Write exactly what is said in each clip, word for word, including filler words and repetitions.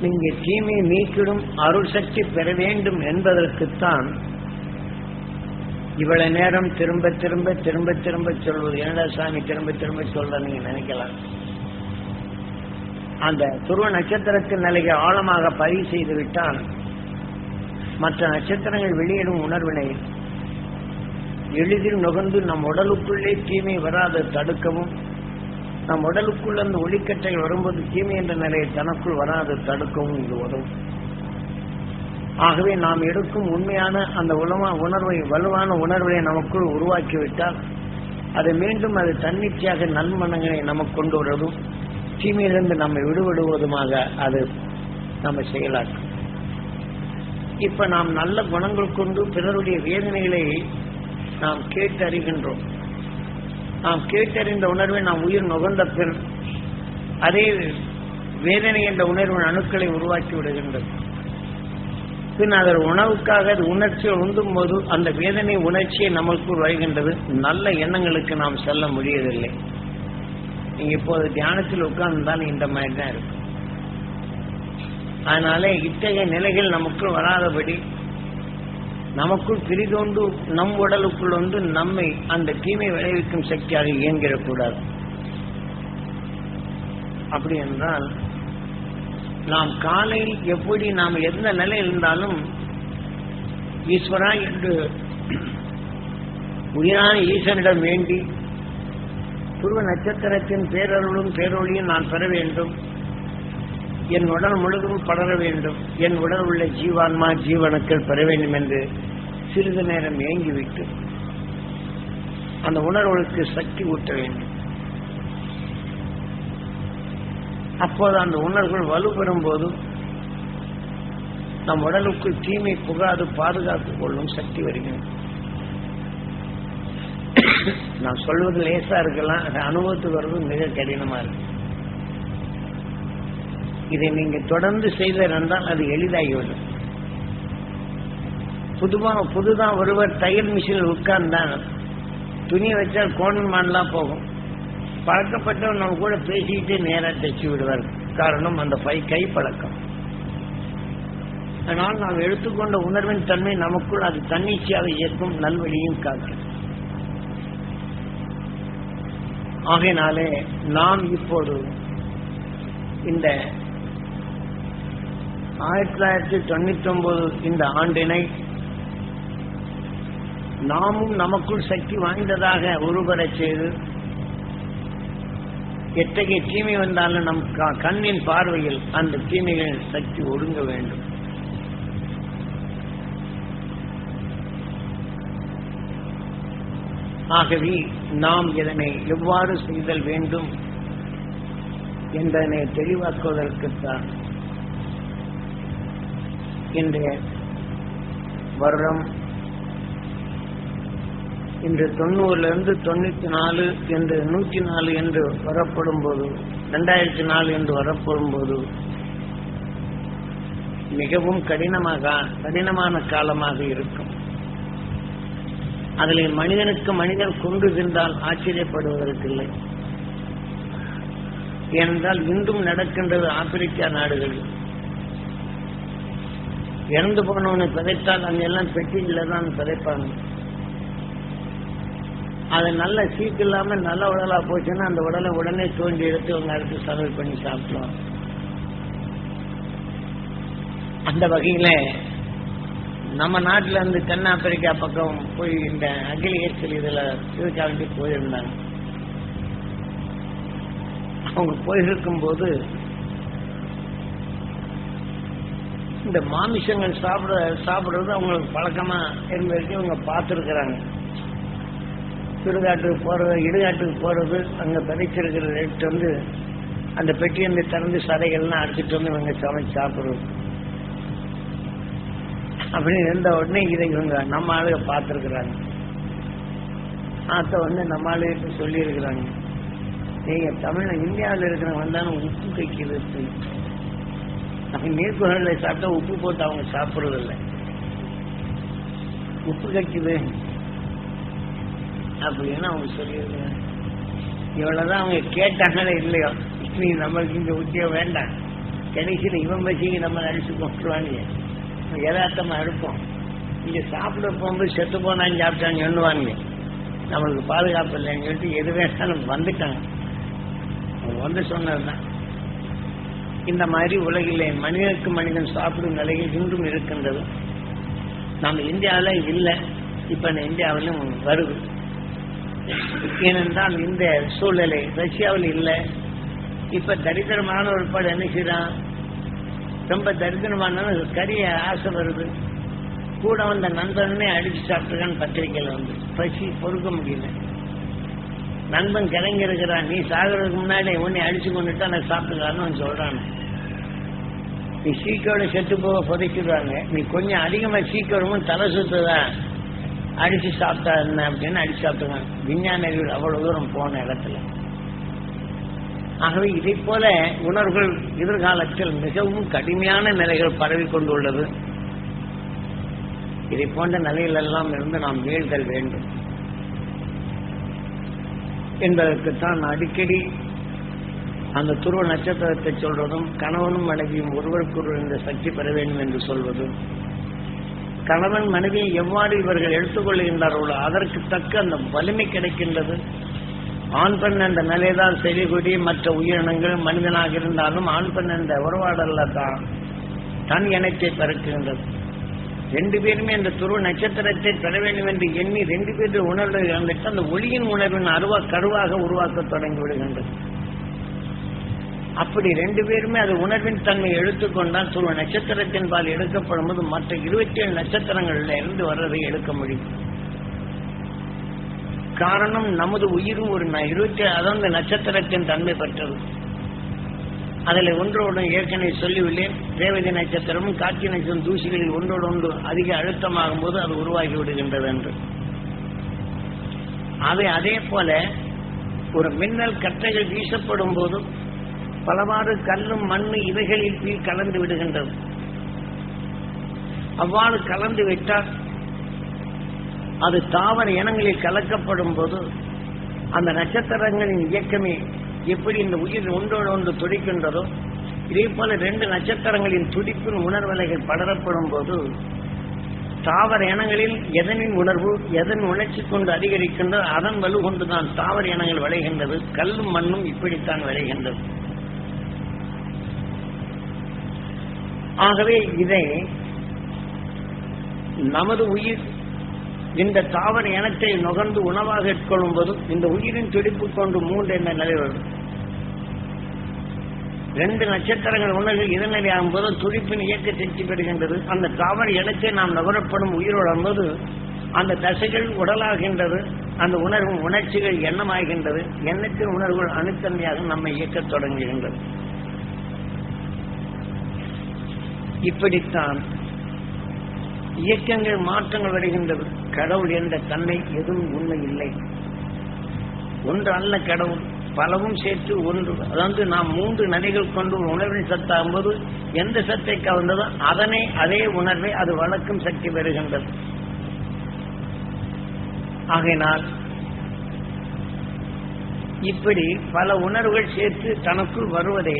இங்கே தீமை நீக்கிடும் அருள் சக்தி பெற வேண்டும் என்பதற்குத்தான் இவ்வளவு நேரம் திரும்ப திரும்ப திரும்ப திரும்ப சொல்வது. என்னடா சாமி திரும்ப திரும்ப சொல்ற நீங்க நினைக்கலாம். அந்த துருவ நட்சத்திரத்தின் நிலையை ஆழமாக பதிவு செய்து விட்டால் மற்ற நட்சத்திரங்கள் வெளியிடும் உணர்வினை எளிதில் நுகர்ந்து நம் உடலுக்குள்ளே தீமை வராது தடுக்கவும், நம் உடலுக்குள் அந்த ஒளிக்கற்றைகள் வரும்போது தீமை என்ற நிலையை தனக்குள் வராது தடுக்கவும் இது உதவும். ஆகவே நாம் எடுக்கும் உண்மையான அந்த உலமா உணர்வை வலுவான உணர்வை நமக்குள் உருவாக்கிவிட்டால் அது மீண்டும் அது தன்னிச்சையாக நல்மனங்களை நமக்கு கொண்டு வருவதும் தீமையிலிருந்து நம்மை விடுபடுவதுமாக அது நம்ம செயலாக்கும். இப்ப நாம் நல்ல குணங்கள் கொண்டு பிறருடைய வேதனைகளை நாம் கேட்டறிகின்றோம். நாம் கேட்டறிந்த உணர்வை நாம் உயிர் நுகர்ந்த பின் அதே வேதனை என்ற உணர்வின் அணுக்களை உருவாக்கி விடுகின்றது. பின் அதன் உணவுக்காக அது உணர்ச்சியை உந்தும் போது அந்த வேதனை உணர்ச்சியை நமக்குள் வருகின்றது. நல்ல எண்ணங்களுக்கு நாம் செல்ல முடியவில்லை. நீங்க இப்போது தியானத்தில் உட்கார்ந்தால் இந்த மாதிரி தான் இருக்கும். அதனால இத்தகைய நிலைகள் நமக்குள் வராதபடி நமக்குள் பிரிதொண்டு நம் உடலுக்குள் வந்து நம்மை அந்த தீமை விளைவிக்கும் சக்தியாக இயங்கிடக்கூடாது. அப்படி என்றால் நாம் காலையில் எப்படி நாம் எந்த நிலையில் இருந்தாலும் ஈஸ்வரா என்று உயிரான ஈசனிடம் வேண்டி துருவ நட்சத்திரத்தின் பேரருளும் பேரொழியும் நான் பெற வேண்டும், என் உடல் முழுதும் படர வேண்டும், என் உடல் உள்ள ஜீவான்மா ஜீவனுக்கள் பெற வேண்டும் என்று சிறிது நேரம் ஏங்கிவிட்டு அந்த உணர்வுகளுக்கு சக்தி ஊட்ட வேண்டும். அப்போது அந்த உணர்வுகள் வலுப்பெறும் போது நம் உடலுக்குள் தீமை புகாது பாதுகாத்துக் கொள்ளும் சக்தி வருகிறது. நான் சொல்வது லேசா இருக்கலாம், அது அனுபவத்துக்கு வருவது மிக கடினமா இருக்கு. இதை நீங்க தொடர்ந்து செய்திருந்தால் அது எளிதாகிவிடும். புதுமா புதுதான் ஒருவர் தையல் மிஷினில் உட்கார்ந்தான் துணியை வச்சால் கோணல் மாடலாம் போகும். பழக்கப்பட்டவர் நம்ம கூட பேசிக்கிட்டு நேரா தைச்சு விடுவார். காரணம் அந்த பை கை பழக்கம். அதனால் நாம் எடுத்துக்கொண்ட உணர்வின் தன்மை நமக்குள் அது தன்னிச்சையாக இயக்கும், நல்வழியும் காக்கும். ஆகையினாலே நாம் இப்போது இந்த ஆயிரத்தி தொள்ளாயிரத்தி தொண்ணூத்தி ஒன்பது இந்த ஆண்டினை நாமும் நமக்குள் சக்தி வாய்ந்ததாக உருவரச் செய்து எத்தகைய தீமை வந்தாலும் நம் கண்ணின் பார்வையில் அந்த தீமைகளின் சக்தி ஒடுங்க வேண்டும். ஆகவே நாம் இதனை எவ்வாறு செய்தல் வேண்டும் என்பதனை தெளிவாக்குவதற்குத்தான் இன்றைய வருடம் இன்று தொண்ணூறுல இருந்து தொண்ணூத்தி நாலு என்று நூற்றி நாலு என்று வரப்படும் போது இரண்டாயிரத்தி நாலு என்று வரப்படும் போது மிகவும் கடினமாக கடினமான காலமாக இருக்கும். அதில் மனிதனுக்கு மனிதன் கொண்டு சென்றால் ஆச்சரியப்படுவதற்கில்லை. ஏனென்றால் இன்றும் நடக்கின்றது ஆப்பிரிக்கா நாடுகளில். இறந்து போனவனை பிதைத்தால் அங்கெல்லாம் பெட்டியில தான் பிதைப்பாங்க. அது நல்ல சீக்கு இல்லாம நல்ல உடலா போச்சுன்னா அந்த உடலை உடனே தோண்டி எடுத்து அவங்க அடுத்து சமையல் பண்ணி சாப்பிடுவாங்க. அந்த வகையில நம்ம நாட்டில இருந்து தென்னாப்பிரிக்கா பக்கம் போய் இந்த அகிலேயத்தில் இதுல இதுக்காக வேண்டி போயிருந்தாங்க. அவங்க போயிருக்கும் போது இந்த மாமிசங்கள் சாப்பிட சாப்பிடுறது அவங்களுக்கு பழக்கமா என்பதற்கு அவங்க பார்த்துருக்கிறாங்க. சுடுகாட்டுக்கு போறது இடுகாட்டுக்கு போறது அங்க விதைச்சிருக்கிற ரேட்டு வந்து அந்த பெட்டி வந்து திறந்து சதைகள்லாம் அடிச்சுட்டு வந்து இவங்க சமைச்சு சாப்பிடுறது. அப்படின்னு இருந்த உடனே இதை இவங்க நம்ம ஆளுக பார்த்துருக்குறாங்க. ஆத்த வந்து நம்ம ஆளுகிட்ட சொல்லி இருக்கிறாங்க, நீங்க தமிழ் இந்தியாவில் இருக்கிறவங்க வந்தாலும் உப்பு கைக்கிறது, அவங்க நீர்க்குழந்தை சாப்பிட்டா உப்பு போட்டு அவங்க சாப்பிடுறது இல்லை, உப்பு கைக்குது அப்படின்னு அவங்க சொல்லியிருக்காங்க. இவ்வளவுதான் அவங்க கேட்டாங்களே இல்லையோ, நீ நம்மளுக்கு இங்க உத்தியம் வேண்டாம், கடைசியில் இவன் பசிக்கு நம்ம அடிச்சு கொண்டுருவானுங்க. யதார்த்தமாக இருப்போம். இங்கே சாப்பிட போகும்போது செத்து போனான்னு சாப்பிட்டான்னு சொல்லுவானுங்க. நம்மளுக்கு பாதுகாப்பு இல்லைன்னு சொல்லிட்டு எது வேணாலும் வந்துட்டாங்க. அவங்க வந்து சொன்னதுதான். இந்த மாதிரி உலகிலே மனிதனுக்கு மனிதன் சாப்பிடும் நிலையில் இன்றும் இருக்கின்றது. நம்ம இந்தியாவில் இல்லை, இப்ப இந்தியாவிலும் வருது. ஏனென்றால் இந்த சூழ்நிலை ரஷ்யாவில் இல்லை. இப்ப தரித்திரமான ஒரு பாடு என்ன செய்யறான், ரொம்ப தரித்திரமான கரிய ஆசை வருது. கூட வந்த நண்பனே அடிச்சு சாப்பிட்டுருக்கான்னு பத்திரிகையில் வந்து பசி பொறுக்க முடியல. நண்பன் கிளங்கி இருக்கிறான், நீ சாகிறதுக்கு முன்னாடி உன்னை அடிச்சு கொண்டுட்டா நான் சாப்பிட்டுக்கான்னு சொல்றான். நீ சீக்கோட செத்து போக புதைச்சிடுவாங்க, நீ கொஞ்சம் அதிகமா சீக்கிரமும் தலை சுத்துதான் அடிச்சு சாப்பிட்டா என்ன அப்படின்னு அடிச்சு சாப்பிட்டுருக்காங்க விஞ்ஞானிகள் அவ்வளவு தூரம் போன இடத்துல. ஆகவே இதை போல உணர்வுகள் எதிர்காலத்தில் மிகவும் கடுமையான நிலைகள் பரவி கொண்டுள்ளது. இதை போன்ற நிலையிலெல்லாம் இருந்து நாம் மீள்தல் வேண்டும் என்பதற்குத்தான் அடிக்கடி அந்த துருவ நட்சத்திரத்தை சொல்வதும், கணவனும் மனைவியும் ஒருவருக்கொருவர் இந்த சக்தி பெற வேண்டும் என்று சொல்வதும், கணவன் மனைவியை எவ்வாறு இவர்கள் எடுத்துக்கொள்கின்றார்களோ அதற்கு தக்க அந்த வலிமை கிடைக்கின்றது. ஆண் பெண் என்ற நிலைதான் செடிகொடி மற்ற உயிரினங்கள் மனிதனாக இருந்தாலும் ஆண் பெண் என்ற உறவாடல்ல தான் தன் இனத்தை பெருக்குகின்றது. ரெண்டு பேருமே அந்த துருவ நட்சத்திரத்தை பெற வேண்டும் என்று எண்ணி ரெண்டு பேருடைய உணர்வு வந்துட்டு அந்த ஒளியின் உணர்வின் அருவா கருவாக உருவாக்க தொடங்கி விடுகின்றது. அப்படி ரெண்டு பேருமே அது உணர்வின் தன்மை எடுத்துக்கொண்டால் துருவ நட்சத்திரத்தின் பால் எடுக்கப்படும் போது மற்ற இருபத்தி ஏழு நட்சத்திரங்கள்ல இருந்து வர்றதை எடுக்க முடியும். காரணம் நமது உயிரும் ஒரு இருபத்தி அதாவது நட்சத்திரத்தின் தன்மை பெற்றது. அதில் ஒன்றோடு ஏற்கனவே சொல்லியுள்ளேன், ரேவதி நட்சத்திரமும் காட்சி நட்சத்திரம் தூசிகளில் ஒன்றோடு ஒன்று அதிக அழுத்தமாகும் போது அது உருவாகி விடுகின்றது என்று. அவை அதே போல ஒரு மின்னல் கற்றைகள் வீசப்படும் போது பலவாறு கல்லும் மண்ணு இவைகளில் கீழ் கலந்து விடுகின்றது. அவ்வாறு கலந்து விட்டால் அது தாவர இனங்களில் கலக்கப்படும் போது அந்த நட்சத்திரங்களின் இயக்கமே எப்படி இந்த உயிர் ஒன்றோடு ஒன்று துடிக்கின்றதோ இதே போல ரெண்டு நட்சத்திரங்களின் துடிப்பின் உணர்வலைகள் படரப்படும் போது தாவர இனங்களில் எதனின் உணர்வு எதன் உணர்ச்சி கொண்டு அதிகரிக்கின்றதோ அதன் வலு கொண்டுதான் தாவர இனங்கள் விளைகின்றது. கல்லும் மண்ணும் இப்படித்தான் விளைகின்றது. ஆகவே இதை நமது உயிர் இந்த தாவர இனத்தை நுகர்ந்து உணவாக எடுத்துக்கொள்ளும் போது இந்த உயிரின் துடிப்பு கொண்டு மூன்று என்ற நிலை வரும். ரெண்டு நட்சத்திரங்கள் உணர்வு இதநிலை ஆகும்போது துடிப்பின் இயக்க செஞ்சு பெறுகின்றது. அந்த தாவர இனத்தை நாம் நுகரப்படும் உயிரோடும்போது அந்த தசைகள் உடலாகின்றது. அந்த உணர்வு உணர்ச்சிகள் எண்ணமாகின்றது. எண்ணத்தின் உணர்வுகள் அணுத்தன்மையாக நம்மை இயக்கத் தொடங்குகின்றது. இப்படித்தான் இயக்கங்கள் மாற்றங்கள் வருகின்றது. கடவுள் என்ற தன்மை எதுவும் உண்மை இல்லை. ஒன்று அல்ல கடவுள், பலவும் சேர்த்து ஒன்று. அதாவது நாம் மூன்று நதிகள் கொண்டு உணர்வின் சத்தாகும் போது எந்த சத்தை கவர்ந்ததோ அதனை அதே உணர்வை அது வளர்க்கும் சக்தி பெறுகின்றது. ஆகையினால் இப்படி பல உணர்வுகள் சேர்த்து தனக்குள் வருவதை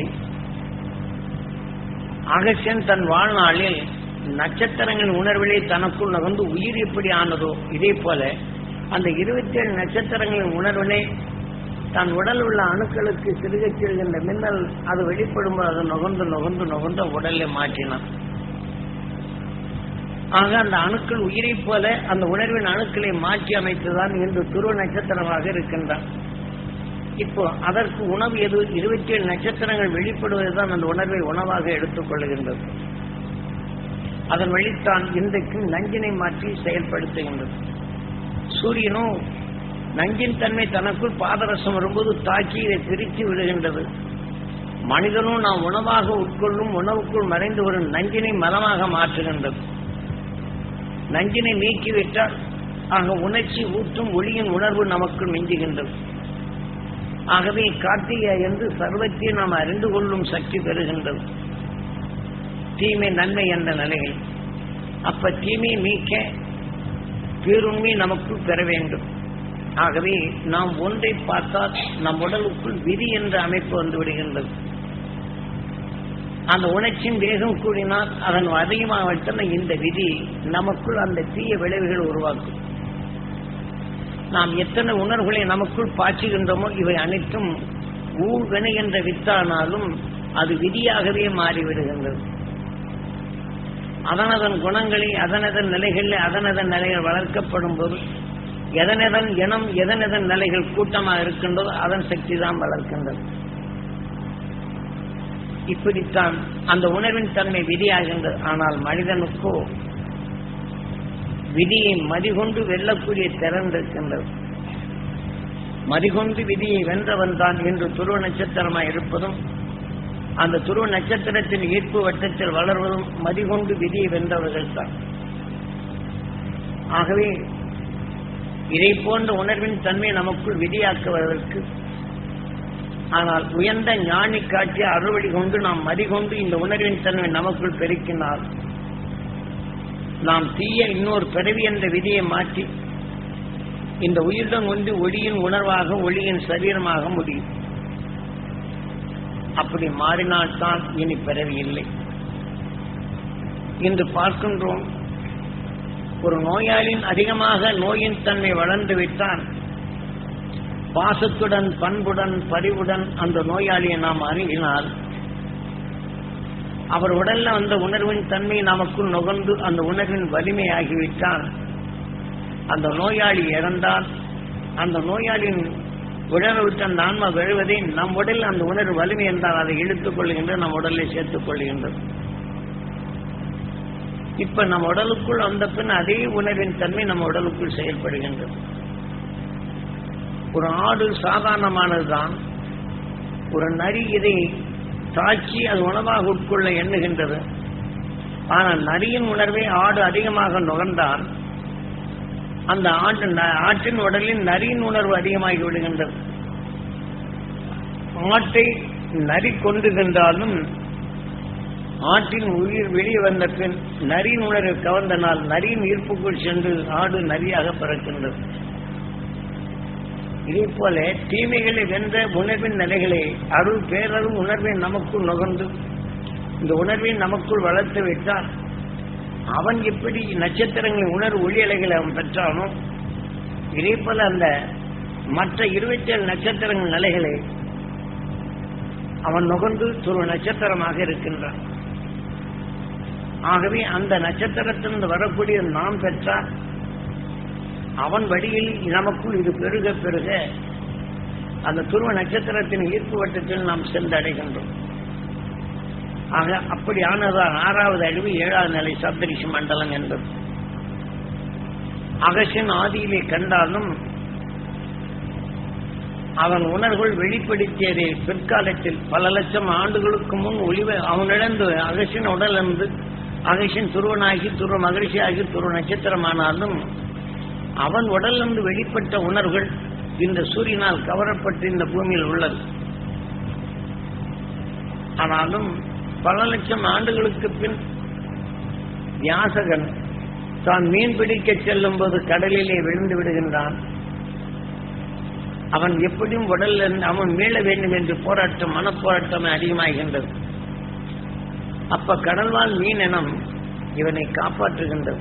அகசியன் தன் வாழ்நாளில் நட்சத்திரங்களின் உணர்விலே தனக்குள் நகர்ந்து உயிர் எப்படி ஆனதோ இதே போல அந்த இருபத்தி ஏழு நட்சத்திரங்களின் உணர்வினை தன் உடல் உள்ள அணுக்களுக்கு சிறுகச் செல்கின்ற மின்னல் அது வெளிப்படும்போது அது நுகர்ந்து நுகர்ந்து நுகர்ந்து உடலை மாற்றினான். ஆக அந்த அணுக்கள் உயிரை போல அந்த உணர்வின் அணுக்களை மாற்றி அமைத்துதான் இன்று துருவ நட்சத்திரமாக இருக்கின்றான். இப்போ அதற்கு உணவு எது? இருபத்தி ஏழு நட்சத்திரங்கள் வெளிப்படுவதுதான் அந்த உணர்வை உணவாக எடுத்துக் கொள்ளுகின்றது. அதன் வழித்தான் இன்றைக்கு நஞ்சினை மாற்றி செயல்படுத்துகின்றது. சூரியனும் நஞ்சின் தன்மை தனக்குள் பாதரசம் வரும்போது தாக்கி இதை பிரித்து விடுகின்றது. மனிதனும் நாம் உணவாக உட்கொள்ளும் உணவுக்குள் மறைந்து வரும் நஞ்சினை மலமாக மாற்றுகின்றது. நஞ்சினை நீக்கிவிட்டால் ஆக உணர்ச்சி ஊற்றும் ஒளியின் உணர்வு நமக்குள் மிஞ்சுகின்றது. ஆகவே கார்த்திகை என்று சர்வத்தை நாம் அறிந்து கொள்ளும் சக்தி பெறுகின்றது. தீமை நன்மை என்ற நிலையில் அப்ப தீமை நீக்க பேருண்மை நமக்கு பெற வேண்டும். ஆகவே நாம் ஒன்றை பார்த்தால் நம் உடலுக்குள் விதி என்ற அமைப்பு வந்து விடுகின்றது. அந்த உணர்ச்சியின் வேகம் கூடினால் அதன் அதிகமாகட்டும் இந்த விதி நமக்குள் அந்த தீய விளைவுகள் உருவாக்கும். நாம் எத்தனை உணர்வுகளை நமக்குள் பாய்ச்சுகின்றோமோ இவை அனைத்தும் ஊழ்வினை என்ற வித்தானாலும் அது விதியாகவே மாறிவிடுகின்றது. அதனதன் குணங்களை அதனதன் நிலைகளில் அதனதன் நிலைகள் வளர்க்கப்படும் போது எதனதன் இனம் எதனதன் நிலைகள் கூட்டமாக இருக்கின்றதோ அதன் சக்தி தான் வளர்க்கின்றது. இப்படித்தான் அந்த உணர்வின் தன்மை விதியாகின்றது. ஆனால் மனிதனுக்கோ விதியை மதிகொண்டு வெல்லக்கூடிய திறன் இருக்கின்றது. மதிகொண்டு விதியை வென்றவன் தான் என்று துருவ நட்சத்திரமாய் இருப்பதும் அந்த துருவ நட்சத்திரத்தின் ஈர்ப்பு வட்டத்தில் வளர்வதும் மதிகொண்டு விதியை வென்றவர்கள் தான். ஆகவே இதை போன்ற உணர்வின் தன்மை நமக்குள் விதியாக்குவதற்கு ஆனால் உயர்ந்த ஞானி காட்சிய அறுவழி கொண்டு நாம் மதிகொண்டு இந்த உணர்வின் தன்மை நமக்குள் பெருக்கினால் நாம் தீய இன்னொரு பிறவி என்ற விதியை மாற்றி இந்த உயிருடன் ஒன்று ஒளியின் உணர்வாக ஒளியின் சரீரமாக முடியும். அப்படி மாறினால்தான் இனி பிறவி இல்லை. இன்று பார்க்கின்றோம், ஒரு நோயாளியின் அதிகமாக நோயின் தன்மை வளர்ந்துவிட்டால் பாசத்துடன் பண்புடன் பரிவுடன் அந்த நோயாளியை நாம் அணுகினால் அவர் உடல்ல அந்த உணர்வின் தன்மை நமக்குள் நுகர்ந்து அந்த உணர்வின் வலிமையாகிவிட்டால் அந்த நோயாளி இறந்தால் அந்த நோயாளியின் உடலை விட்டு அந்த ஆன்மா விழுவதை நம் உடலில் அந்த உணர்வு வலிமை என்றால் அதை இழுத்துக் கொள்கின்றது, நம் உடலில் சேர்த்துக் கொள்கின்றது. இப்ப நம் உடலுக்குள் வந்த பின் அதே உணர்வின் தன்மை நம்ம உடலுக்குள் செயல்படுகின்றது. ஒரு ஆடு சாதாரணமானதுதான். ஒரு நரி இதை தாக்கி அது உணவாக உட்கொள்ள எண்ணுகின்றது. ஆனால் நரியின் உணர்வை ஆடு அதிகமாக நுகர்ந்தால் அந்த ஆட்டு ஆட்டின் உடலில் நரியின் உணர்வு அதிகமாகி விடுகின்றது. ஆட்டை நரி கொண்டு சென்றாலும் ஆட்டின் உயிர் வெளியே வந்த பின் நரியின் உணர்வை கவர்ந்த நாள் நரியின் ஈர்ப்புக்குள் சென்று ஆடு நரியாக பிறக்கின்றது. இதே போல தீமைகளை வென்ற உணர்வின் நிலைகளை அருள் பேரருள் உணர்வை நமக்குள் நுகர்ந்து இந்த உணர்வை நமக்குள் வளர்த்து விட்டால் அவன் எப்படி நட்சத்திரங்களின் உணர்வு ஒளியலைகளை அவன் பெற்றானோ இதே போல அந்த மற்ற இருபத்தி ஏழு நட்சத்திரங்கள் நிலைகளை அவன் நுகர்ந்து துருவ நட்சத்திரமாக இருக்கின்றான். ஆகவே அந்த நட்சத்திரத்திலிருந்து வரக்கூடிய நாம் பெற்றால் அவன் வழியில் நமக்குள் இது பெருக பெருக அந்த துருவ நட்சத்திரத்தின் ஈர்ப்பு வட்டத்தில் நாம் சென்றடைகின்றோம். ஆக அப்படி ஆனதான் ஆறாவது அழிவு ஏழாவது நிலை சப்தரிஷி மண்டலம் என்பது. அகசியன் ஆதியிலே கண்டாலும் அவன் உணர்வுகள் வெளிப்படுத்தியதை பிற்காலத்தில் பல லட்சம் ஆண்டுகளுக்கு முன் ஒளிவ அவனிழந்து அகசியன் உடலிருந்து அகசியன் துருவனாகி துருவ மகிழ்ச்சியாகி துருவ நட்சத்திரமானாலும் அவன் உடலிருந்து வெளிப்பட்ட உணர்வுகள் இந்த சூரியனால் கவரப்பட்டு இந்த பூமியில் உள்ளது. ஆனாலும் பல லட்சம் ஆண்டுகளுக்கு பின் வியாசகன் தான் மீன் பிடிக்க செல்லும் போது கடலிலே விழுந்து விடுகின்றான். அவன் எப்படியும் உடல் அவன் மீள வேண்டும் என்று போராட்டம் மனப்போராட்டம் அதிகமாகின்றது. அப்ப கடல்வாழ் மீன் இனம் இவனை காப்பாற்றுகின்றது.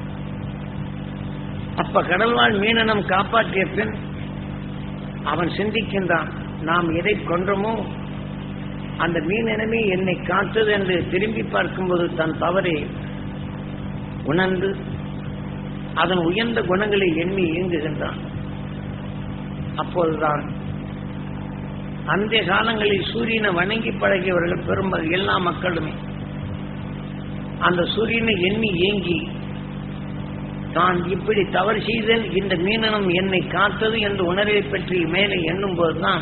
அப்ப கடல்வாழ் மீனினம் காப்பாற்றிய பின் அவன் சிந்திக்கின்றான், நாம் எதை கொன்றோமோ அந்த மீனினமே என்னை காத்தது என்று திரும்பி பார்க்கும்போது தன் தவறை உணர்ந்து அதன் உயர்ந்த குணங்களை எண்ணி இயங்குகின்றான். அப்போதுதான் அந்த காலங்களில் சூரியனை வணங்கி பழகியவர்கள் பெரும்பாலும் எல்லா மக்களுமே அந்த சூரியனை எண்ணி ஏங்கி தான் இப்படி தவறு செய்தேன் இந்த மீனனம் என்னை காத்தது என்று உணர்வை பற்றி மேலே எண்ணும் போதுதான்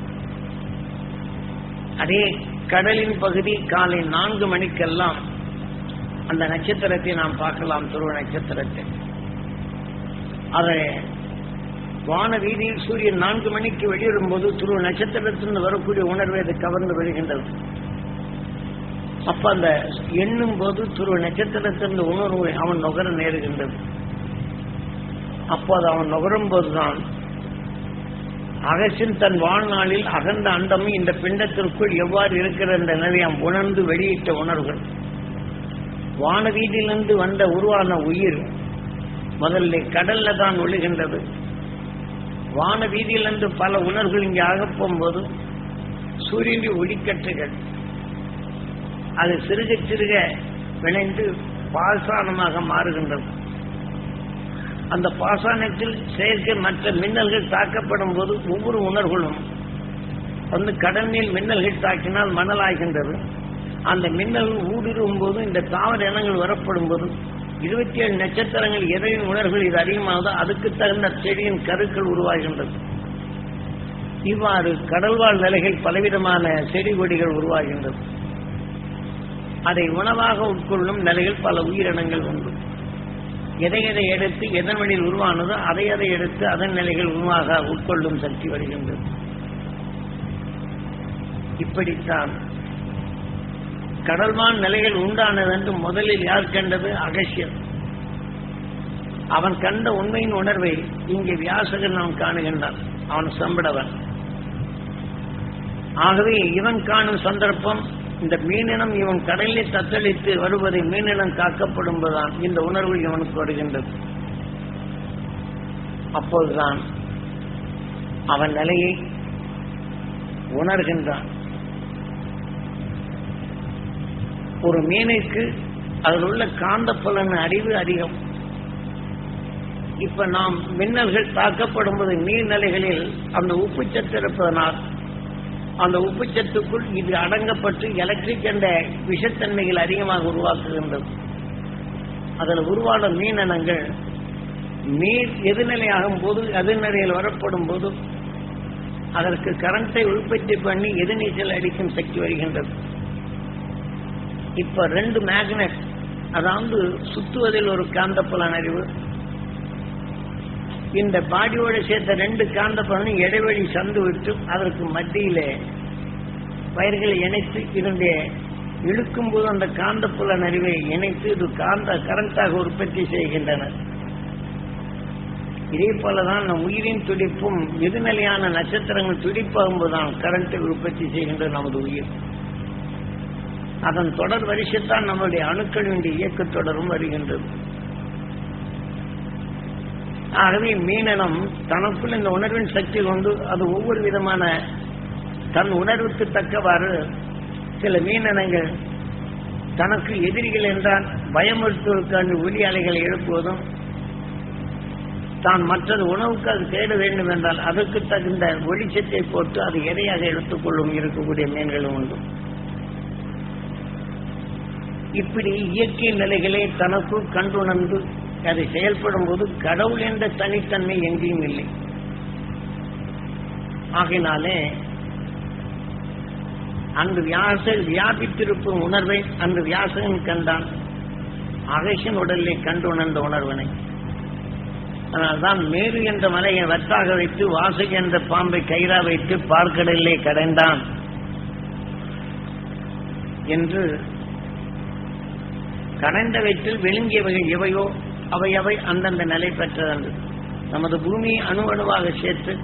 அதே கடலின் பகுதி காலை நான்கு மணிக்கெல்லாம் அந்த நட்சத்திரத்தை நாம் பார்க்கலாம், துருவ நட்சத்திரத்தை. அதை வான வீதியில் சூரியன் நான்கு மணிக்கு வெளியிடும் போது துருவ நட்சத்திரத்திலிருந்து வரக்கூடிய உணர்வை அது கவர்ந்து வருகின்றது. அப்ப அந்த எண்ணும் போது துருவ நட்சத்திரத்திலிருந்து உணர்வு அவன் நுகர நேருகின்றது. அப்போது அவன் நுகரும் போதுதான் அகசியன் தன் வாழ்நாளில் அகன்ற அண்டமும் இந்த பிண்டத்திற்குள் எவ்வாறு இருக்கிற என்ற நிலையம் உணர்ந்து வெளியிட்ட உணர்வுகள். வானவீதியிலிருந்து வந்த உருவான உயிர் முதல்ல கடல்ல தான் ஒழுகின்றது. வானவீதியிலிருந்து பல உணர்வுகள் இங்கே ஆகப்போகும்போது சூரியனுடைய ஒளிக்கற்றைகள் அது சிறுக சிறுக விளைந்து பாசானமாக மாறுகின்றது. அந்த பாசானத்தில் செயற்கை மற்ற மின்னல்கள் தாக்கப்படும் போது ஒவ்வொரு உணர்வுகளும் வந்து கடல் நீர் மின்னல்கள் தாக்கினால் மணலாகின்றது. அந்த மின்னல்கள் ஊடுருவும் போது இந்த தாவர இனங்கள் வரப்படும் போது இருபத்தி ஏழு நட்சத்திரங்கள் எதையும் உணர்வுகள் இது அதிகமாகுதோ அதுக்கு தகுந்த செடியின் கருக்கள் உருவாகின்றது. இவ்வாறு கடல்வாழ் நிலைகள் பலவிதமான செடி கொடிகள் உருவாகின்றது. அதை உணவாக உட்கொள்ளும் நிலைகள் பல உயிரினங்கள் உண்டு. எதை எதை எடுத்து எதன் வழியில் உருவானதோ அதை அதை எடுத்து அதன் நிலைகள் உருவாக உட்கொள்ளும் சக்தி வருகின்றது. இப்படித்தான் கடல்வாழ் நிலைகள் உண்டானது என்று முதலில் யார் கண்டது? அகசியன். அவன் கண்ட உண்மையின் உணர்வை இங்கே வியாசகன் அவன் காணுகின்றான். அவன் சம்படவன். ஆகவே இவன் காணும் சந்தர்ப்பம் இந்த மீனினம் இவன் கடலில் தத்தளித்து வருவதை மீனினம் காக்கப்படும்போதுதான் இந்த உணர்வு இவனுக்கு வருகின்றது. அப்போதுதான் அவன் நிலையை உணர்கின்றான். ஒரு மீனுக்கு அதில் உள்ள காந்த புலன் அறிவு அதிகம். இப்ப நாம் மின்னல்கள் தாக்கப்படும் போது நீர்நிலைகளில் அந்த உப்புச்சத்து இருப்பதனால் அந்த உப்புச்சத்துக்குள் இது அடங்கப்பட்டு எலக்ட்ரிக் என்ற விஷத்தன்மைகள் அதிகமாக உருவாக்குகின்றது. அதில் உருவான மீனினங்கள் நீர் எதிர்நிலையாகும் போது எதிர்நிலையில் வரப்படும் போது அதற்கு கரண்டை உற்பத்தி பண்ணி எதிர்நீச்சல் அடிக்கும் சக்தி வருகின்றது. இப்ப ரெண்டு மேக்னெட், அதாவது சுத்துவதில் ஒரு காந்தப்புலன் அறிவு, இந்த பாடியோட சேர்த்த ரெண்டு காந்தப்புலனும் இடைவெளி சந்து விட்டு அதற்கு மத்தியிலே வயர்களை இணைத்து இதனுடைய இழுக்கும் போது அந்த காந்தப்புலன் அறிவை இணைத்து இது காந்த கரண்டாக உற்பத்தி செய்கின்றன. இதே போலதான் நம் உயிரின் துடிப்பும் எதிர்நிலையான நட்சத்திரங்கள் துடிப்பாகும்போதுதான் கரண்டை உற்பத்தி செய்கின்ற நமது உயிர். அதன் தொடர் வரிசைத்தான் நம்முடைய அணுக்களின் இயக்க தொடரும் வருகின்றது. ஆகவே மீனினம் தனக்குள் இந்த உணர்வின் சக்தி கொண்டு அது ஒவ்வொரு விதமான தன் உணர்வுக்கு தக்கவாறு சில மீனினங்கள் தனக்கு எதிரிகள் என்றால் பயமுறுத்துவதற்கான ஒலி அலைகளை எழுப்புவதும், தான் மற்றது உணவுக்காக தேட வேண்டும் என்றால் அதற்கு தகுந்த ஒளிச்சத்தை போட்டு அது எதையாக எடுத்துக்கொள்ளும் இருக்கக்கூடிய மீன்களும் உண்டு. இப்படி இயற்கை நிலைகளை தனக்குள் கண்டுணர்ந்து அதை செயல்படும் போது கடவுள் என்ற தனித்தன்மை எங்கேயும் இல்லை. ஆகினாலே அந்த வியாச வியாபித்திருக்கும் உணர்வை அந்த வியாசகன் கண்டான். அகசியன் உடலை கண்டு உணர்ந்த உணர்வினை. அதனால்தான் மேரு என்ற மலையை வற்றாக வைத்து வாசகி என்ற பாம்பை கயிறா வைத்து பார்க்கடலே கடைந்தான் என்று கடைந்த வயிற்றில் விழுங்கியவை எவையோ அவை அவை அந்தந்த நிலை பெற்றதன்று. நமது பூமியை அணு அணுவாக சேர்த்து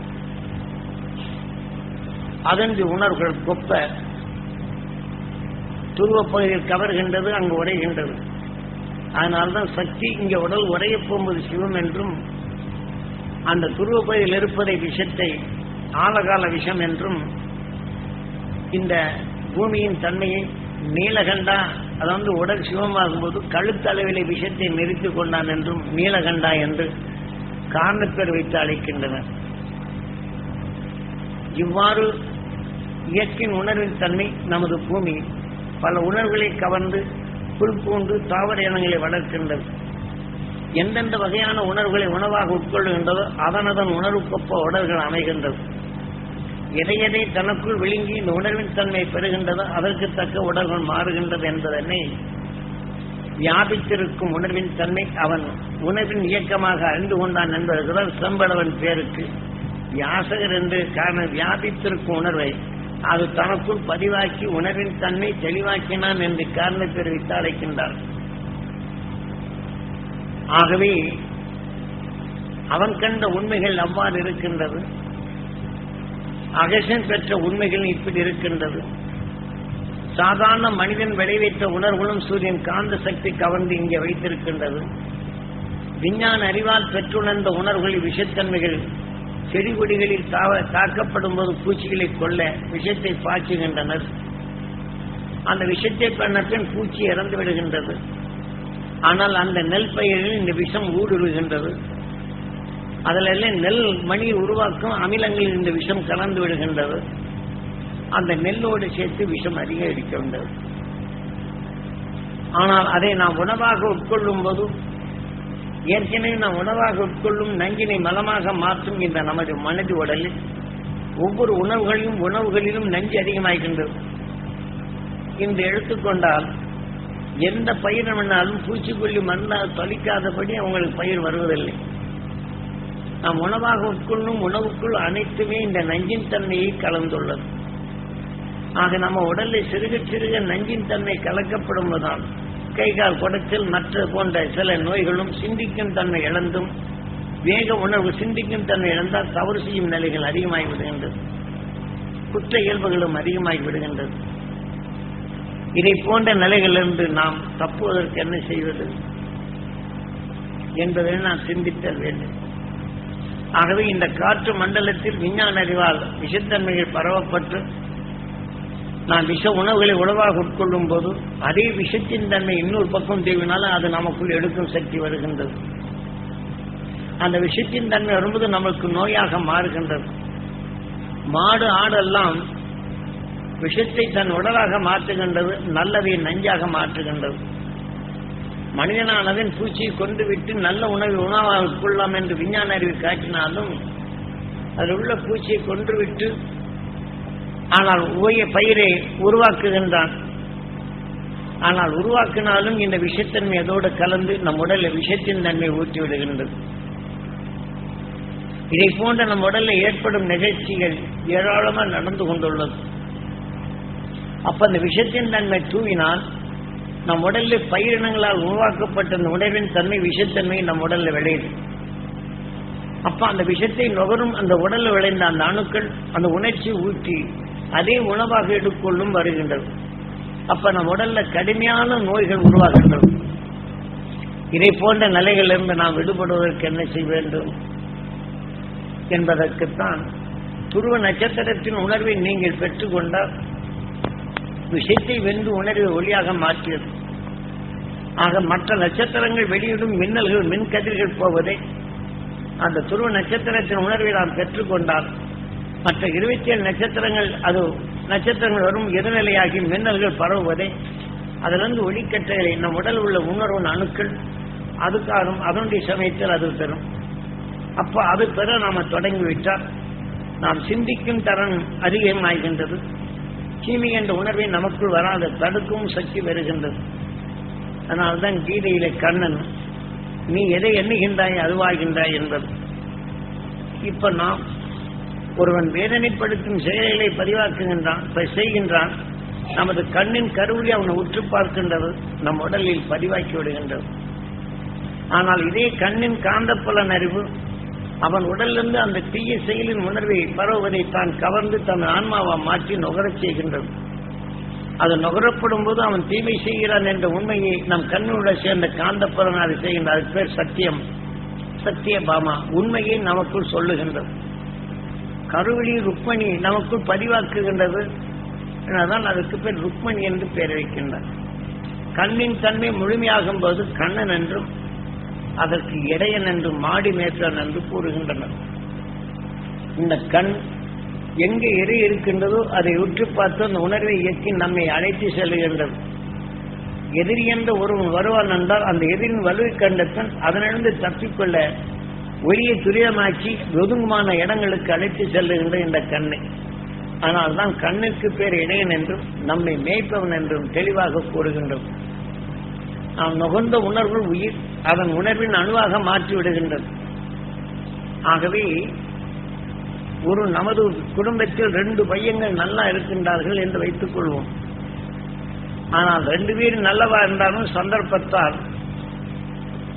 அதன்று உணர்வுகள் கொப்ப துருவப்பகுதியில் கவர்கின்றது, அங்கு உடைகின்றது. அதனால்தான் சக்தி இங்கே உடல் உடைய போகும்போது சிவம் என்றும், அந்த துருவப்பகுதியில் இருப்பதை விஷத்தை ஆழகால விஷம் என்றும், இந்த பூமியின் தன்மையை நீலகண்டா அதாவது உடல் சிவமாகும் போது கழுத்தளவிலே விஷத்தை நெறித்துக் கொண்டான் என்றும் நீலகண்டா என்று காரணப்பேர் வைத்து அழைக்கின்றனர். இவ்வாறு இயற்கையின் உணர்வின் தன்மை நமது பூமி பல உணர்வுகளை கவர்ந்து புல் பூண்டு தாவர இனங்களை வளர்க்கின்றது. எந்தெந்த வகையான உணர்வுகளை உணவாக உட்கொள்ளுகின்றதோ அதனதன் உணர்வுக்கொப்ப உடல்கள் அமைகின்றது. எதை எதை தனக்குள் விழுங்கி இந்த உணர்வின் தன்மை பெறுகின்றதோ அதற்கு தக்க உடல்கள் மாறுகின்றது என்பதனை வியாபித்திருக்கும் உணர்வின் தன்மை அவன் உணர்வின் இயக்கமாக அறிந்து கொண்டான் என்பதற்குதான் செம்படவன் பேருக்கு வியாசகர் என்று காரணம். வியாபித்திருக்கும் உணர்வை அது தனக்குள் பதிவாக்கி உணர்வின் தன்மை தெளிவாக்கினான் என்று காரணம் தெரிவித்து அழைக்கின்றார். ஆகவே அவன் கண்ட உண்மைகள் அவ்வாறு இருக்கின்றது. அகசன் பெற்ற உண்மைகள் இப்படி இருக்கின்றது. சாதாரண மனிதன் விளைவித்த உணர்வுகளும் சூரியன் காந்த சக்தி கவர்ந்து இங்கே வைத்திருக்கின்றது. விஞ்ஞான அறிவால் பெற்றுணர்ந்த உணர்வுகளில் விஷத்தன்மைகள் செடி கொடிகளில் தாக்கப்படும் போது பூச்சிகளை கொல்ல விஷத்தை பாய்ச்சுகின்றனர். அந்த விஷத்தை பண்ண பின் பூச்சி இறந்து விடுகின்றது. ஆனால் அந்த நெல் பயிரில் இந்த விஷம் ஊடுருகின்றது. அதில் நெல் மணி உருவாக்கும் அமிலங்களில் இந்த விஷம் கலந்து விடுகின்றது. அந்த நெல்லோடு சேர்த்து விஷம் அதிகரிக்கின்றது. ஆனால் அதை நாம் உணவாக உட்கொள்ளும் போது ஏற்கனவே நாம் உணவாக உட்கொள்ளும் நஞ்சினை மலமாக மாற்றும் இந்த நமது மனது உடலில் ஒவ்வொரு உணவுகளிலும் உணவுகளிலும் நஞ்சு அதிகமாகின்றது. இன்று எடுத்துக்கொண்டால் எந்த பயிர் வேணாலும் பூச்சிக்கொல்லி மருந்தால் தொலைக்காதபடி அவங்களுக்கு பயிர் வருவதில்லை. நாம் உணவாக உட்கொள்ளும் உணவுக்குள் அனைத்துமே இந்த நஞ்சின் தன்மையை கலந்துள்ளது. ஆக நம்ம உடலில் சிறுக சிறுக நஞ்சின் தன்மை கலக்கப்படும் போதுதான் கைகால் குடைச்சல் மற்ற போன்ற சில நோய்களும் சிந்திக்கும் தன்மை இழந்தும் வேக உணர்வு சிந்திக்கும் தன்மை இழந்தால் தவறு செய்யும் நிலைகள் அதிகமாகி விடுகின்றது. குற்ற இயல்புகளும் அதிகமாகி விடுகின்றது. இதை போன்ற நிலைகளிலிருந்து நாம் தப்புவதற்கு என்ன செய்வது என்பதை நாம் சிந்தித்தல் வேண்டும். ஆகவே இந்த காற்று மண்டலத்தில் விஞ்ஞான அறிவால் விஷத்தன்மைகள் பரவப்பட்டு நாம் விஷ உணவுகளை உணவாக உட்கொள்ளும் போது அதே விஷத்தின் தன்மை இன்னொரு பக்கம் தேவினாலும் அது நமக்குள் எடுக்கும் சக்தி வருகின்றது. அந்த விஷத்தின் தன்மை வரும்போது நமக்கு நோயாக மாறுகின்றது. மாடு ஆடெல்லாம் விஷத்தை தன் உடலாக மாற்றுகின்றது, நல்லதை நஞ்சாக மாற்றுகின்றது. மனிதனானவன் பூச்சியை கொண்டு விட்டு நல்ல உணவை உணவாக உட்கொள்ளலாம் என்று விஞ்ஞான அறிவு காட்டினாலும் அதில் உள்ள பூச்சியை கொன்றுவிட்டு ஆனால் உய பயிரை உருவாக்குகின்றான். ஆனால் உருவாக்கினாலும் இந்த விஷத்தன்மை அதோடு கலந்து நம் உடலில் விஷத்தின் தன்மை ஊற்றி விடுகின்றது. இதை போன்ற நம் உடலில் ஏற்படும் நிகழ்ச்சிகள் ஏராளமாக நடந்து கொண்டுள்ளது. அப்ப அந்த விஷத்தின் தன்மை தூவினால் நம் உடலில் பயிரினங்களால் உருவாக்கப்பட்ட அந்த உணவின் தன்மை விஷத்தன்மை நம் உடலில் விளையுது. அப்ப அந்த விஷத்தை நுகரும் அந்த உடலில் விளைந்த அந்த அணுக்கள் அந்த உணர்ச்சி ஊற்றி அதே உணவாக எடுத்துக்கொள்ளும் வருகின்றது. அப்ப நம் உடல்ல கடுமையான நோய்கள் உருவாகின்றது. இதை போன்ற நிலைகளிலிருந்து நாம் விடுபடுவதற்கு என்ன செய்ய வேண்டும் என்பதற்குத்தான் துருவ நட்சத்திரத்தின் உணர்வை நீங்கள் பெற்றுக்கொண்டால் விஷயத்தை வென்று உணர்வை ஒளியாக மாற்றியது. ஆக மற்ற நட்சத்திரங்கள் வெளியிடும் மின்னல்கள் மின்கதிர்கள் போவதை அந்த துருவ நட்சத்திரத்தின் உணர்வை நாம் பெற்றுக்கொண்டால் மற்ற இருபத்தி ஏழு நட்சத்திரங்கள் அது நட்சத்திரங்கள் வரும் எதிர்நிலையாகி மின்னல்கள் பரவுவதை அதிலிருந்து ஒளிக்கற்றைகளை நம் உடல் உள்ள உணர்வு அணுக்கள் அதுக்காகும் அதனுடைய சமயத்தில் அது பெறும். அப்ப அது பெற நாம தொடங்கிவிட்டால் நாம் சிந்திக்கும் தரம் அதிகமாகின்றது. தீமை என்ற உணர்வை நமக்குள் வராத தடுக்கும் சக்தி வருகின்றது. அதனால்தான் கீதையிலே கண்ணன் நீ எதை எண்ணுகின்றாய் அதுவாகின்றாய் என்பது. இப்ப நாம் ஒருவன் வேதனைப்படுத்தும் செயல்களை பதிவாக்குகின்றான் செய்கின்றான். நமது கண்ணின் கருவிலே அவனை உற்று பார்க்கின்றது, நம் உடலில் பதிவாக்கி விடுகின்றது. ஆனால் இதே கண்ணின் காந்தப்புலன் அறிவு அவன் உடலிலிருந்து அந்த தீய செயலின் உணர்வை பரவுவதை தான் கவர்ந்து தன் ஆன்மாவை மாற்றி நுகரச் செய்கின்றது. அது நுகரப்படும் போது அவன் தீமை செய்கிறான் என்ற உண்மையை நம் கண்ணுடன் சேர்ந்த காந்தப்புலன் அதை செய்கின்ற அது பேர் சத்தியம், சத்தியபாமா உண்மையை நமக்குள் சொல்லுகின்றது. கருவிழி ருக்மணி நமக்குள் பதிவாக்குகின்றது. தான் அதுக்கு பேர் ருக்மணி என்று பெயர் வைக்கின்றார். கண்ணின் தன்மை முழுமையாகும் போது கண்ணன் என்றும் அதற்கு இடையன் என்றும் மாடி மேற்றான் என்று கூறுகின்றனர். இந்த கண் எங்கே எரி இருக்கின்றதோ அதை உற்று பார்த்து அந்த உணர்வை இயக்கி நம்மை அழைத்து செல்லுகின்றது. எதிரி என்ற ஒருவன் வருவான் என்றால் அந்த எதிரின் வலுவை கண்டத்தன் அதனிருந்து தப்பிக்கொள்ள ஒளியை துரிதமாக்கி ஒதுங்குமான இடங்களுக்கு அழைத்து செல்லுகின்ற இந்த கண்ணை. ஆனால் தான் கண்ணுக்கு பேர் இடையன் என்றும் நம்மை மேய்ப்பவன் என்றும் தெளிவாக கூறுகின்றோம். நாம் நுகர்ந்த உணர்வு உயிர் அதன் உணர்வின் அணுவாக மாற்றி விடுகின்றது. ஆகவே ஒரு நமது குடும்பத்தில் ரெண்டு பையங்கள் நல்லா இருக்கின்றார்கள் என்று வைத்துக் கொள்வோம். ஆனால் ரெண்டு பேரும் நல்லவா இருந்தாலும் சந்தர்ப்பத்தால்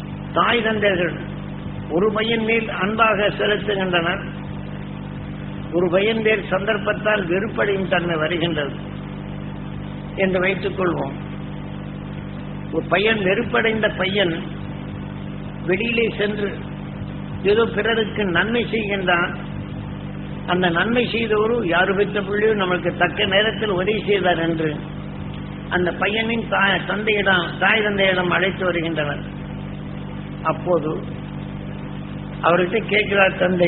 தாய் தந்தையர்கள் ஒரு பையன் மேல் அன்பாக செலுத்துகின்றனர், ஒரு பையன் வேறு சந்தர்ப்பத்தால் வெறுப்படையும் தன்மை வருகின்றது என்று வைத்துக் கொள்வோம். ஒரு பையன் வெறுப்படைந்த பையன் வெளியிலே சென்று ஏதோ பிறருக்கு நன்மை செய்கின்றான். அந்த நன்மை செய்தவரு யாரு பெற்ற பிள்ளையோ நம்மளுக்கு தக்க நேரத்தில் உதவி செய்தார் என்று அந்த பையனின் தாய் தந்தையிடம் தாய் தந்தையிடம் அழைத்து வருகின்றனர். அப்போது அவர்கிட்ட கேட்கிறார் தந்தை,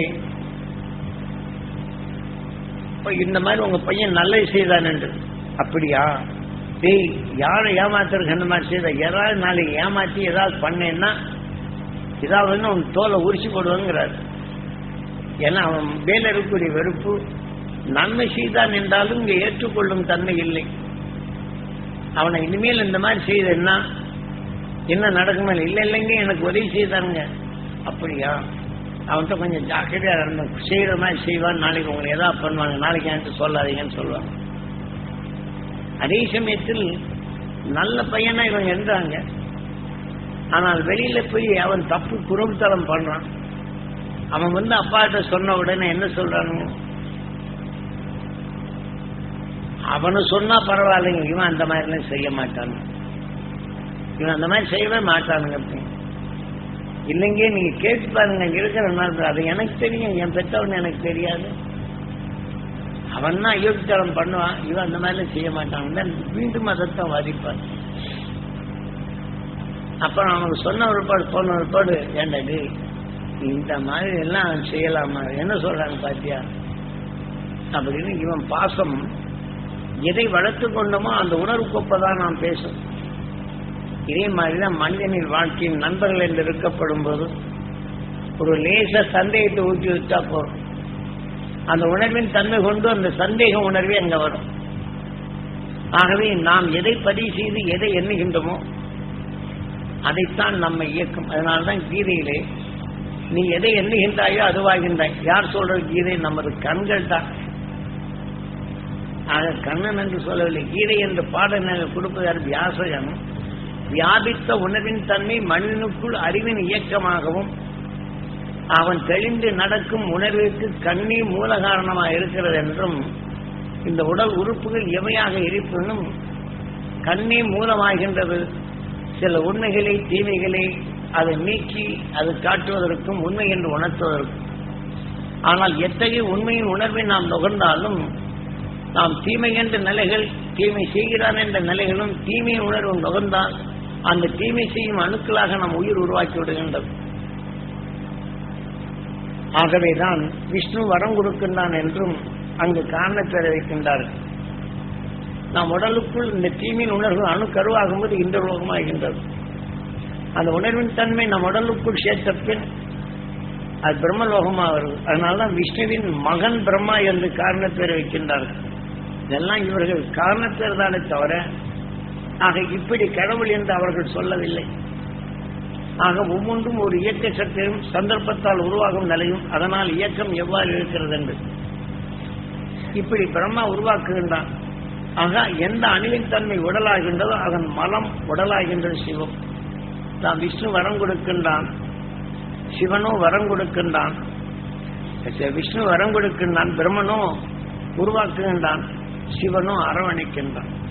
இந்த மாதிரி உங்க பையன் நல்லது செய்தான் என்று. அப்படியா? டேய், யாரை ஏமாத்துறதுக்கு அந்த மாதிரி செய்த, யாராவது நாளைக்கு ஏமாத்தி ஏதாவது பண்ணேன்னா ஏதாவது உன் தோலை உரிச்சு போடுவாங்கிறார். ஏன்னா அவன் மேல இருக்கக்கூடிய வெறுப்பு நன்மை செய்தான் என்றாலும் இங்க ஏற்றுக்கொள்ளும் தன்மை இல்லை. அவனை இனிமேல் இந்த மாதிரி செய்தன்னா என்ன நடக்குமே, இல்லை இல்லைங்க எனக்கு உதவி செய்தாருங்க. அப்படியா? அவன்கிட்ட கொஞ்சம் ஜாக்கிரதையா இருந்த, செய்யற மாதிரி செய்வான், நாளைக்கு உங்களை ஏதாவது பண்ணுவாங்க, நாளைக்கு என்கிட்ட சொல்லாதீங்கன்னு சொல்லுவாங்க. அதே சமயத்தில் நல்ல பையனா இவங்க இருந்தாங்க. ஆனால் வெளியில போய் அவன் தப்பு குறும்புத்தனம் பண்றான். அவன் வந்து அப்பாட்ட சொன்ன உடனே என்ன சொல்றானுங்க, அவனு சொன்னா பரவாயில்லைங்க, இவன் அந்த மாதிரிலாம் செய்ய மாட்டானு, இவன் அந்த மாதிரி செய்யவே மாட்டானுங்க. இல்லைங்க நீங்க கேட்டு பாருங்க, இருக்கிற அது எனக்கு தெரியும், என் பெற்றவன் எனக்கு தெரியாது, அவன் தான் அயோக்கியத்தனம் பண்ணுவான், இவன் அந்த மாதிரிலாம் செய்ய மாட்டான், மீண்டும் அதைத்தான் வாதிப்பான். அப்புறம் அவனுக்கு சொன்ன ஒருபாடு போன ஒருபாடு, ஏண்டது இந்த மாதிரி எல்லாம் அவன் செய்யலாமா, என்ன சொல்றாங்க பாத்தியா அப்படின்னு இவன் பாசம் எதை வளர்த்து கொண்டோமோ அந்த உணர்வு கொப்பதான் நாம் பேசும். இதே மாதிரிதான் மனிதனின் வாழ்க்கையின் நண்பர்கள் என்று இருக்கப்படும் போது ஒரு லேச சந்தேகத்தை ஊற்றி வச்சா போறோம், அந்த உணர்வின் தன்மை கொண்டு அந்த சந்தேக உணர்வே அங்க வரும். ஆகவே நாம் எதை பதிவு செய்து எதை எண்ணுகின்றோமோ அதைத்தான் நம்ம இயக்கும். அதனால்தான் கீதையிலே நீ எதை எண்ணுகின்றாயோ அதுவாகின்றாய். யார் சொல்றது? கீதை நமது கண்கள் தான். ஆக கண்ணன் என்று சொல்லவில்லை, கீதை என்று பாடல் கொடுப்பதால் வியாசகன் வியாபித்த உணர்வின் தன்மை மனிதனுக்குள் அறிவின் இயக்கமாகவும் அவன் தெளிந்து நடக்கும் உணர்விற்கு கண்ணே மூல காரணமாக இருக்கிறது என்றும், இந்த உடல் உறுப்புகள் எவையாக இருப்பினும் கண்ணே மூலமாகின்றது. சில உண்மைகளை தீமைகளை அதை நீக்கி அது காட்டுவதற்கும் உண்மை என்று உணர்த்துவதற்கும். ஆனால் எத்தகைய உண்மையின் உணர்வை நாம் நுகர்ந்தாலும் நாம் தீமை என்ற நிலைகள், தீமை செய்கிறான் என்ற நிலைகளும் தீமையின் உணர்வு நுகர்ந்தால் அந்த தீமை செய்யும் அணுக்களாக நம் உயிர் உருவாக்கி விடுகின்றது. ஆகவேதான் விஷ்ணு வரம் கொடுக்கின்றான் என்றும் அங்கு காரணத்தை வைக்கின்றார்கள். நாம் உடலுக்குள் இந்த தீமையின் உணர்வு அணு கருவாகும்போது இந்த உலகமாகின்றது. அந்த உணர்வின் தன்மை நம் உடலுக்குள் சேர்த்த பின் அது பிரம்மலோகமாக வருது. அதனால்தான் விஷ்ணுவின் மகன் பிரம்மா என்று காரணப்பேர் வைக்கின்றார்கள். இதெல்லாம் இவர்கள் காரணப்பேர் தானே தவிர ஆக இப்படி கடவுள் என்று அவர்கள் சொல்லவில்லை. ஆக ஒவ்வொன்றும் ஒரு இயக்க சக்தியும் சந்தர்ப்பத்தால் உருவாகும் நிலையும், அதனால் இயக்கம் எவ்வாறு இருக்கிறது என்று இப்படி பிரம்மா உருவாக்குகின்றான். ஆக எந்த அணுவின் தன்மை உடலாகின்றதோ அதன் மலம் உடலாகின்றது சிவம். தான் விஷ்ணு வரம் கொடுக்கின்றான், சிவனோ வரம் கொடுக்கின்றான். விஷ்ணு வரம் கொடுக்கின்றான், பிரம்மனோ உருவாக்குகின்றான், சிவனோ அரவணைக்கின்றான்.